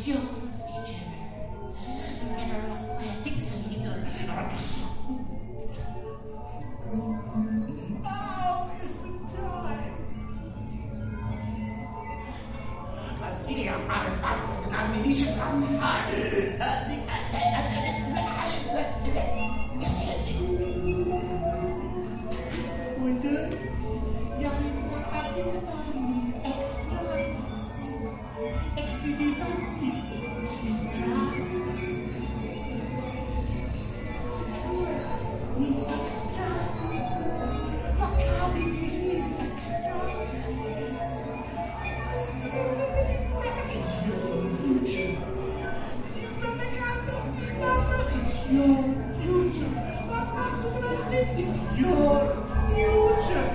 It's your future. Never thinks a little. Now is the time. Celia, ammunition from Heute, ja, wir abgetan extra. Exiditas extra. Secure, need extra. Vocalities need extra. It's your future. It's your future. It's your future.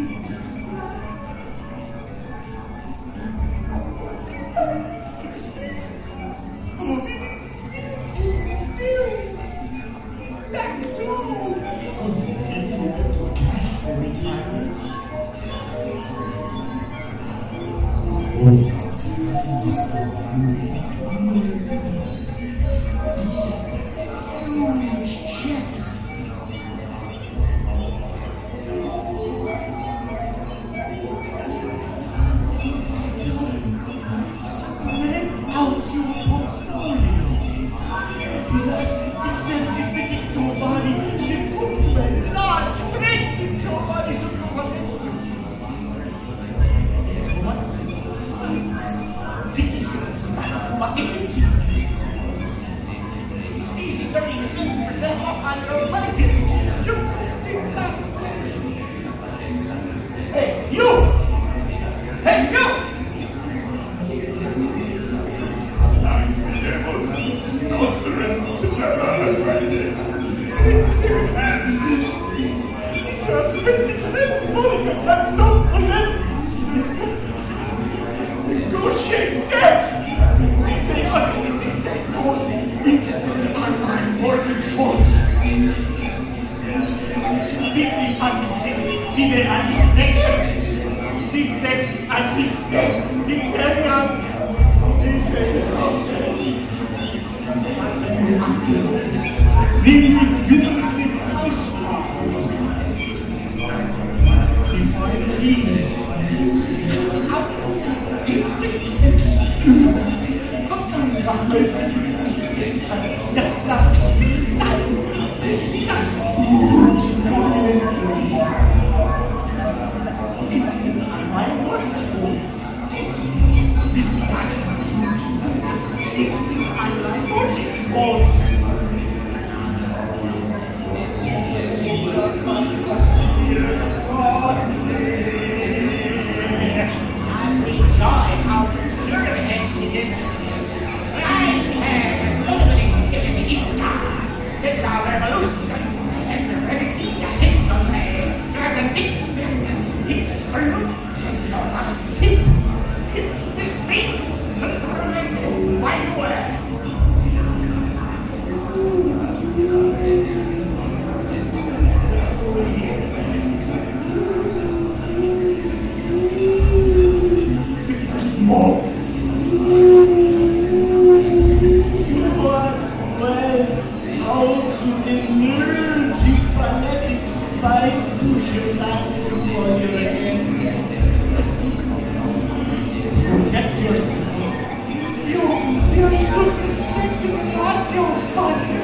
Back to goes into cash for retirement. Huge checks. Spread out your portfolio. Lass dich selbst mit dich trovare, secondo large break in trovare su cose. Easy 30 to 50% off on your money ticket. Hey, you! Hey, you! I'm the devil's not the red. Negotiate debt! If they anticipate that goes instant online mortgage quotes. If the artistic, if the artistic, if that artistic, if Italian, is around there. That's a new activities. Nearly universally housewives. Divine key. Instant online mortgage quotes. Instant online mortgage quotes. Every joy house and security hedge is flying hair is illuminating in the income. This is our revolution, and the remedy to hit on me. There's a Nixon, explosion, hit this thing, why you were. Smoke. How to emerge paletic spice push your dancing for your enemies. Protect yourself. You see a circumspection, not your body.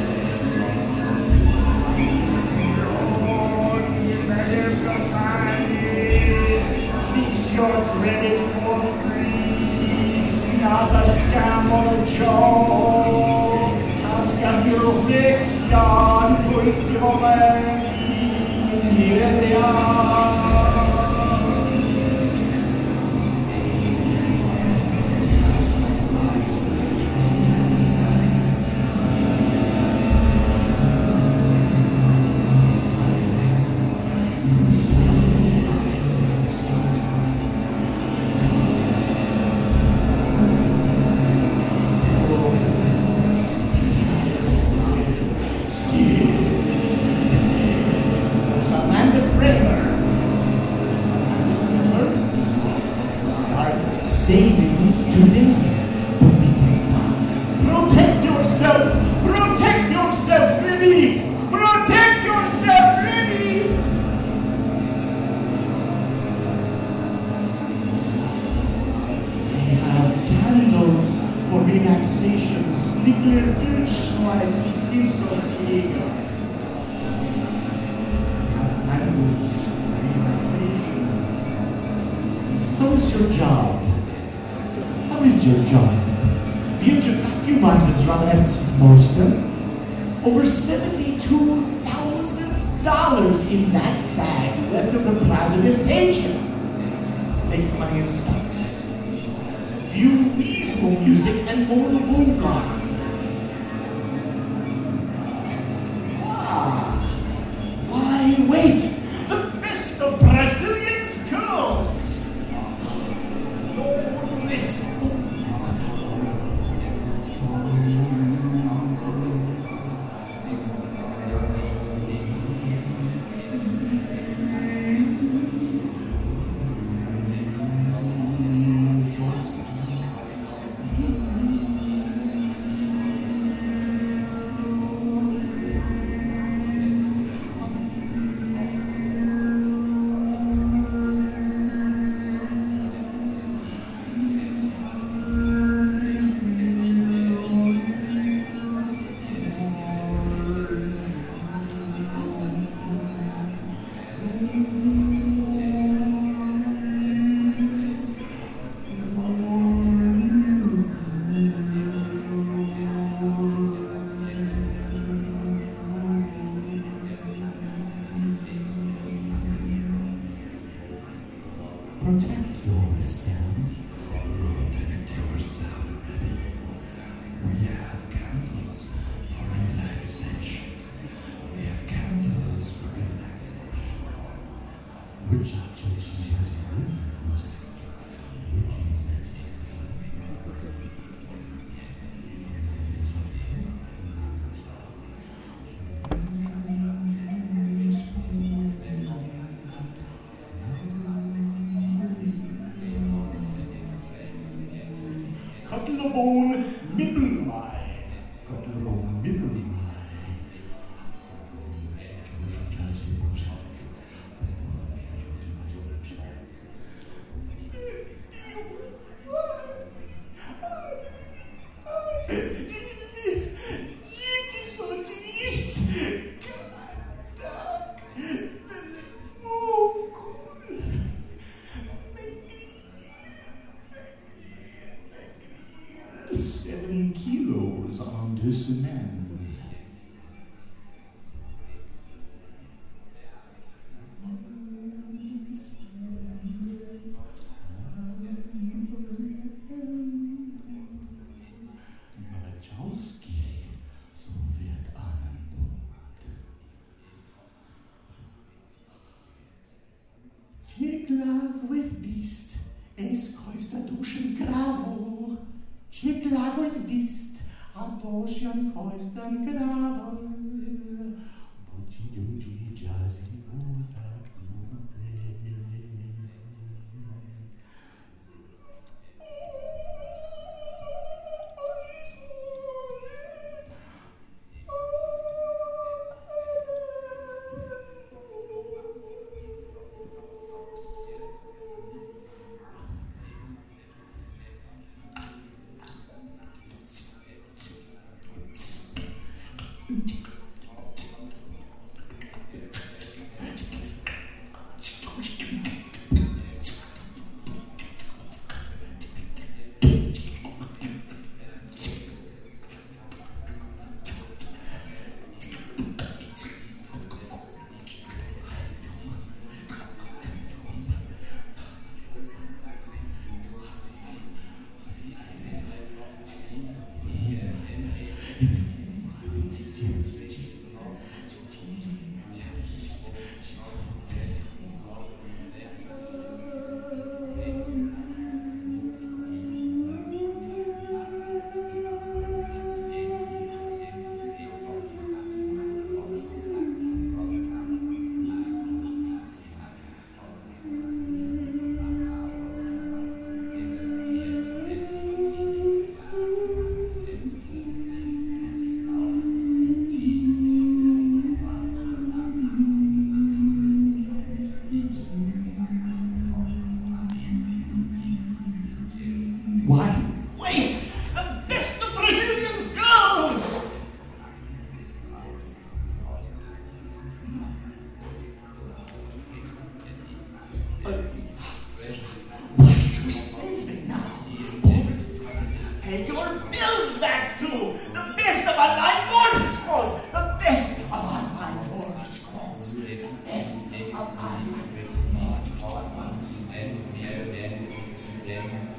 Fix your credit for free. Not a scam or a joke. Casca di riflessione, poi ti romani, dire te saving today, but be yourself! Protect yourself, Libby! Protect yourself, Libby! We have candles for relaxation. Slicker Durchschneid, 16 so big. We have candles for relaxation. How is your job? How is your job? Future Vacuumizers run FT's Monster. Over $72,000 in that bag left of the president's station. Making money in stocks. View reasonable music and more Woongar. Why wait? The best of Brazilians girls. No responded. Protect yourself. Protect yourself, baby. We have candles for relaxation. We have candles for relaxation. Which church is yours? Which is that? Cuttlebone Mittelmai. Cuttlebone Mittelmai. Kilos on this man. Malachowski, so wird Anandot. Chiclav with beast, es koista duschen gravo. Chiclav with beast, Adoshan koistan gravo. Bucci duji jazzy goza klube. Why, wait! The best of Brazilians goes! What did you say now? Pay your bills back too! The best of online mortgage quotes! The best of online mortgage quotes! The best of online mortgage quotes!